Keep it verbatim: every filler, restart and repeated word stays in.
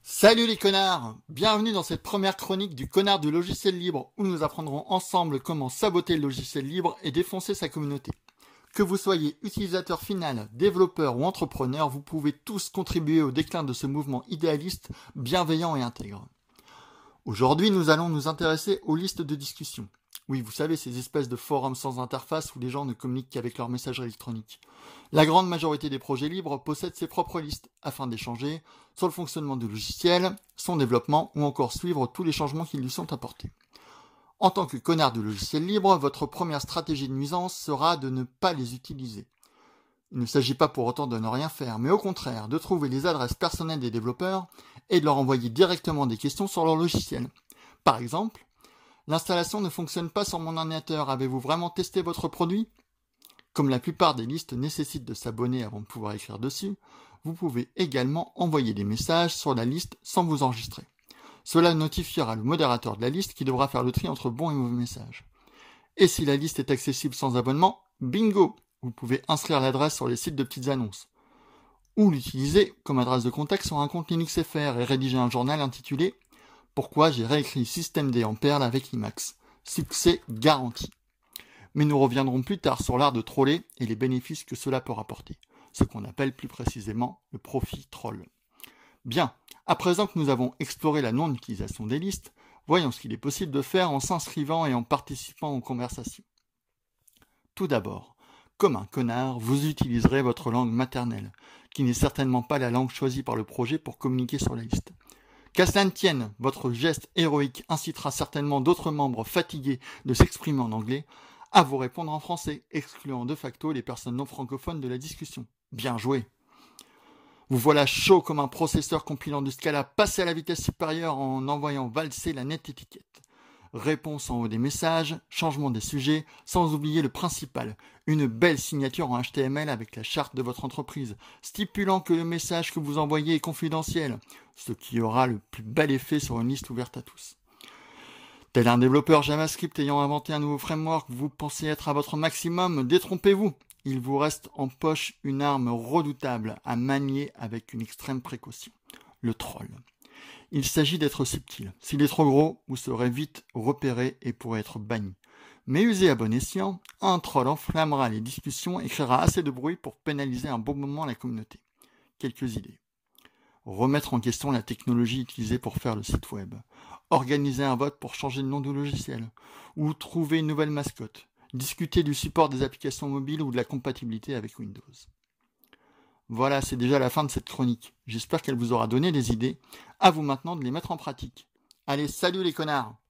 Salut les connards! Bienvenue dans cette première chronique du connard du logiciel libre où nous apprendrons ensemble comment saboter le logiciel libre et défoncer sa communauté. Que vous soyez utilisateur final, développeur ou entrepreneur, vous pouvez tous contribuer au déclin de ce mouvement idéaliste, bienveillant et intègre. Aujourd'hui, nous allons nous intéresser aux listes de discussion. Oui, vous savez, ces espèces de forums sans interface où les gens ne communiquent qu'avec leur messagerie électronique. La grande majorité des projets libres possèdent ses propres listes afin d'échanger sur le fonctionnement du logiciel, son développement ou encore suivre tous les changements qui lui sont apportés. En tant que connard du logiciel libre, votre première stratégie de nuisance sera de ne pas les utiliser. Il ne s'agit pas pour autant de ne rien faire, mais au contraire de trouver les adresses personnelles des développeurs et de leur envoyer directement des questions sur leur logiciel. Par exemple, l'installation ne fonctionne pas sur mon ordinateur, avez-vous vraiment testé votre produit ? Comme la plupart des listes nécessitent de s'abonner avant de pouvoir écrire dessus, vous pouvez également envoyer des messages sur la liste sans vous enregistrer. Cela notifiera le modérateur de la liste qui devra faire le tri entre bons et mauvais messages. Et si la liste est accessible sans abonnement, bingo! Vous pouvez inscrire l'adresse sur les sites de petites annonces. Ou l'utiliser comme adresse de contact sur un compte Linux F R et rédiger un journal intitulé « Pourquoi j'ai réécrit systemd en Perl avec Emacs ». Succès garanti. Mais nous reviendrons plus tard sur l'art de troller et les bénéfices que cela peut rapporter, ce qu'on appelle plus précisément le profit troll. Bien, à présent que nous avons exploré la non-utilisation des listes, voyons ce qu'il est possible de faire en s'inscrivant et en participant aux conversations. Tout d'abord, comme un connard, vous utiliserez votre langue maternelle, qui n'est certainement pas la langue choisie par le projet pour communiquer sur la liste. Qu'à cela ne tienne, votre geste héroïque incitera certainement d'autres membres fatigués de s'exprimer en anglais à vous répondre en français, excluant de facto les personnes non francophones de la discussion. Bien joué. Vous voilà chaud comme un processeur compilant du Scala passé à la vitesse supérieure en envoyant valser la nette étiquette. Réponse en haut des messages, changement des sujets, sans oublier le principal, une belle signature en H T M L avec la charte de votre entreprise, stipulant que le message que vous envoyez est confidentiel, ce qui aura le plus bel effet sur une liste ouverte à tous. Tel un développeur JavaScript ayant inventé un nouveau framework, vous pensez être à votre maximum, détrompez-vous. Il vous reste en poche une arme redoutable à manier avec une extrême précaution, le troll. Il s'agit d'être subtil. S'il est trop gros, vous serez vite repéré et pourrez être banni. Mais usé à bon escient, un troll enflammera les discussions et créera assez de bruit pour pénaliser un bon moment la communauté. Quelques idées. Remettre en question la technologie utilisée pour faire le site web. Organiser un vote pour changer le nom du logiciel. Ou trouver une nouvelle mascotte. Discuter du support des applications mobiles ou de la compatibilité avec Windows. Voilà, c'est déjà la fin de cette chronique. J'espère qu'elle vous aura donné des idées. À vous maintenant de les mettre en pratique. Allez, salut les connards!